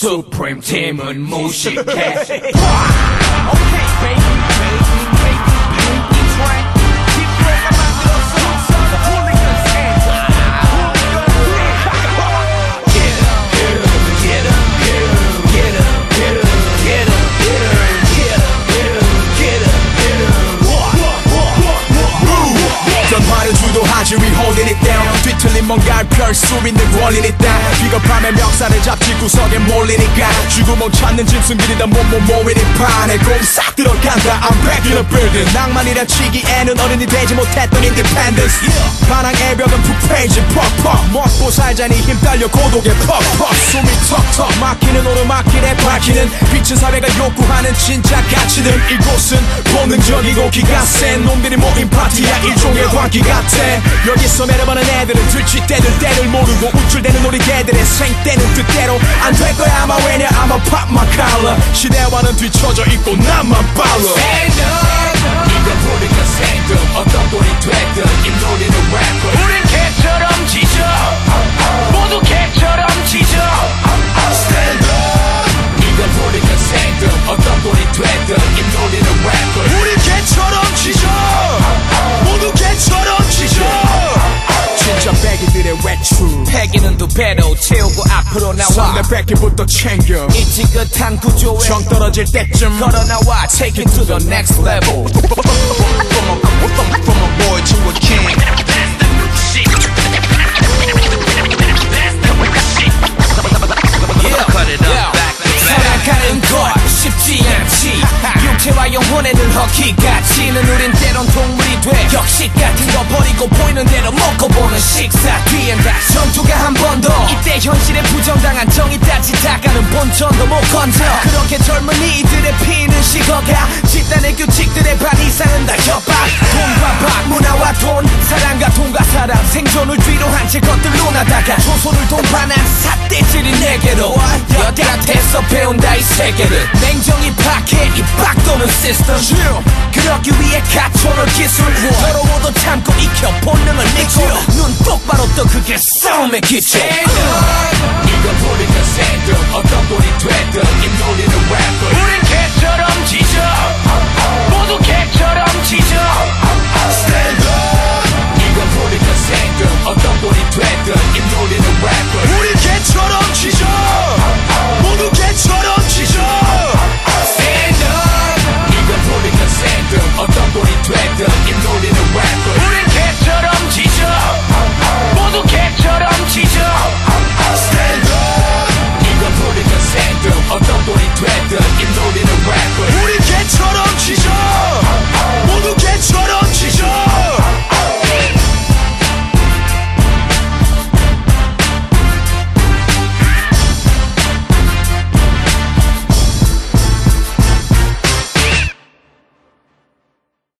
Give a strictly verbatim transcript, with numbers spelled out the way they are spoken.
Supreme 팀은 무식해. Okay, baby, baby, baby, baby, track. Keep playing my little song, song, the hooligans anthem. Get up, get up, get up, get up, get up, get up, get up, get up, get up, get up, get up. 전화를 주도하지 we holding it down. 뒤틀린 뭔가를 펼 수 있는 권리는 있다. 비겁함의 멱살을 잡지 구석에 몰리니까 죽음을 찾는 짐승들이다 몸몸 모이는 판에 곰싹 들어간다. I'm back in the building. 낭만이라 치기에는 어른이 되지 못했던 independence. 반항의 벽은 두 페이지 퍽퍽 먹고 살자니 힘 딸려 고독에 퍽퍽 숨이 턱턱 막히는 오르막길에 밝히는 빛은 사회가 욕구하는 진짜 가치들. 이곳은 본능적이고 기가 센 놈들이 모인 파티야. 일종의 광기 같아. 여기서 매려보는 애들은 들쥐떼들 때를 모르고 우쭐대는 우리 개들의 생떼는 뜻대로 안 될 거야 아마. 왜냐 I'm a pop my collar. 시대와는 뒤처져 있고 나만 빨라. Stand up. 이건 우리가 생든 어떤 돈이 됐든 이 노래는 래퍼. 우린 개처럼 지져. 모두 개처럼 지져. Stand up. 이건 우리가 생든 어떤 돈이 됐든 이 노래는 래퍼. 우린 개처럼 지져. 모두 개처럼 지져. 진짜 배기들의 외출 패기는 두 배로 채우고 앞으로 나와. 선배 뺏기부터 챙겨 이 지긋한 구조에 정 떨어질 때쯤 걸어 나와. Take it to the next level. From a, from a boy to a king. That's the new shit. That's the new shit. Yeah, Cut it up, yeah. back to back. 살아가는 것 쉽지 않지. 육체와 영혼에 늘 허기같이는 우린 때론 동물이 돼. 격식 같은 거 버리고 보이는 대로 먹고 보는 식사 뒤엔 다 전투가 한 번 더. 이때 현실에 부정당한 정의 따지 다가는 본전도 못 건져. 그렇게 젊은이들의 피는 식어가 집단의 규칙들의 반 이상은 다 협박. 돈과 밥, 문화와 돈, 사랑과 돈과 사람, 생존을 뒤로 한 채 것들로 나다가 조선을 동반한 삿대질이 내게로 여태서 배운다 이 세계를. 냉정히 파괴 이 박도는 시스템. 그러기 위해 갖춰놓은 기술 더러워도 참고 익혀 본능을 믿고 눈 똑바로 떠 그게 싸움의 기초. 이건 우리가 생